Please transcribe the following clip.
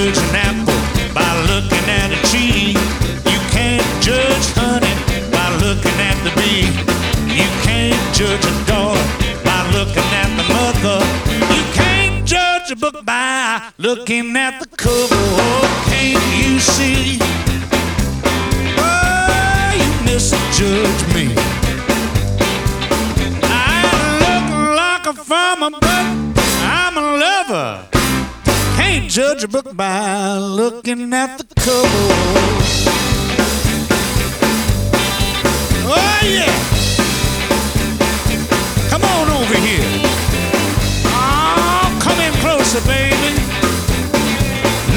judge an apple by looking at a tree. You can't judge honey by looking at the bee. You can't judge a dog by looking at the mother. You can't judge a book by looking at the cover. Oh, can't you see? Oh, you misjudge me. I look like a farmer, but I'm a lover. Can't judge a book by looking at the cover. Oh yeah. Come on over here. Oh, come in closer, baby.